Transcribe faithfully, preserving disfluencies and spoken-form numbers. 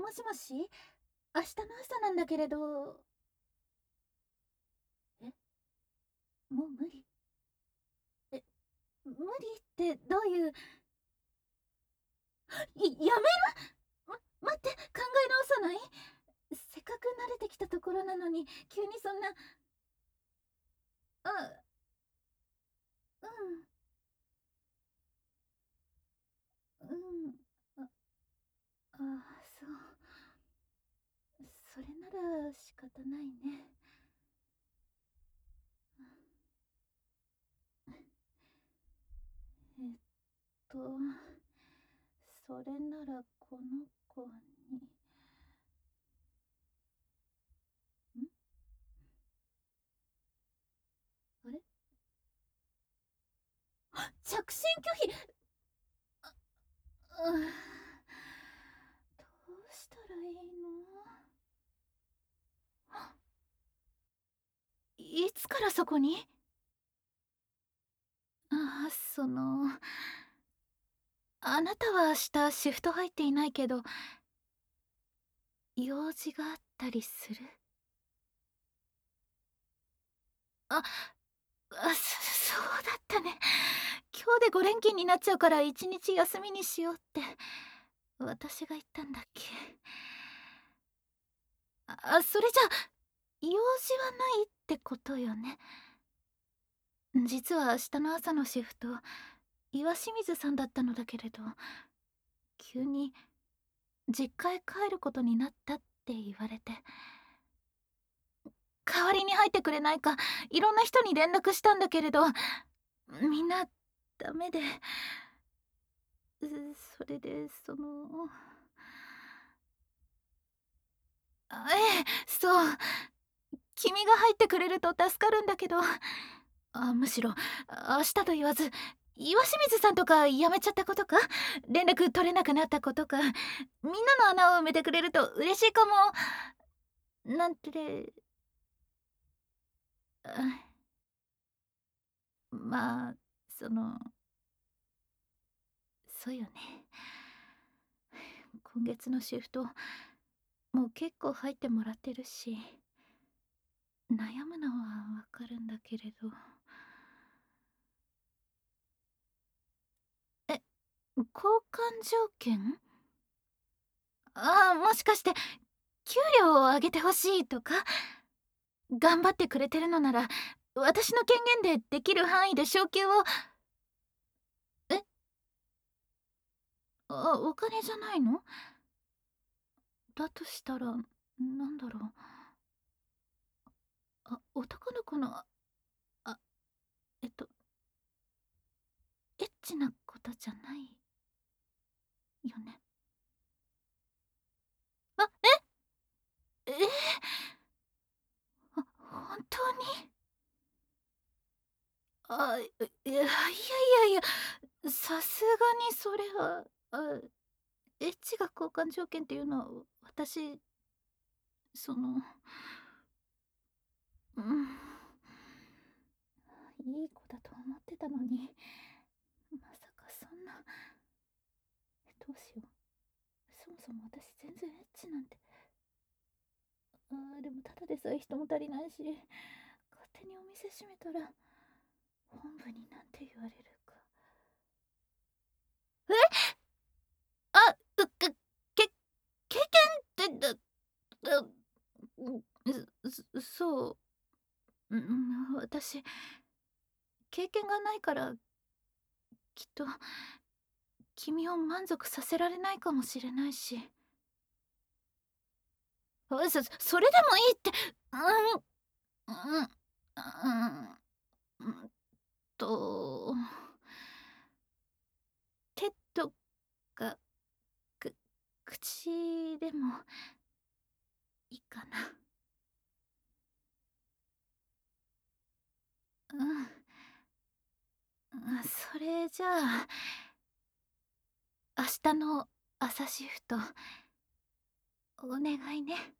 もしもし、明日の朝なんだけれど。え、もう無理？え、無理ってどういう。いやめる。ま、待って、考え直さない？せっかく慣れてきたところなのに急にそんな。あ、うん、うん、ああ、そう。それなら仕方ないね。えっとそれならこの子に。んあれ、着信拒否。うん、どうしたらいいの？いつからそこに？ああ、その、あなたは明日シフト入っていないけど、用事があったりする？あ、あ、そそうだったね。今日でご連勤になっちゃうから一日休みにしようって私が言ったんだっけ。あ、それじゃ用事はないってことよね。実は明日の朝のシフト岩清水さんだったのだけれど、急に実家へ帰ることになったって言われて、代わりに入ってくれないかいろんな人に連絡したんだけれど、みんなダメで、それでその。あ、ええ、そう、君が入ってくれると助かるんだけど。あ、むしろ明日と言わず岩清水さんとか辞めちゃったことか、連絡取れなくなったことか、みんなの穴を埋めてくれると嬉しいかもなんて。あ、まあ、その、そうよね。今月のシフトもう結構入ってもらってるし、悩むのはわかるんだけれど。え、交換条件？ああ、もしかして給料を上げてほしいとか？頑張ってくれてるのなら私の権限でできる範囲で昇給を。え、あ、お金じゃないの？だとしたらなんだろう。あ、男の子の、あ、えっとエッチなことじゃないよね。あ、ええー、あ、本当に？あ、いいやいやいやいや、さすがにそれは。あ、エッチが交換条件っていうのは私、その、うん、いい子だと思ってたのに、まさかそんな。どうしよう。そもそも私全然エッチなんて。あー、でもただでさえ人も足りないし、勝手にお店閉めたら本部になんて言われるか。え、あ、うけ、け、経験ってだ、だ、うそう、うん、私経験がないからきっと君を満足させられないかもしれないし。あ、そそれでもいいって。うん、うん、うん、うんと、手とかく口でもいいかな。うん、うん、それじゃあ明日の朝シフトお願いね。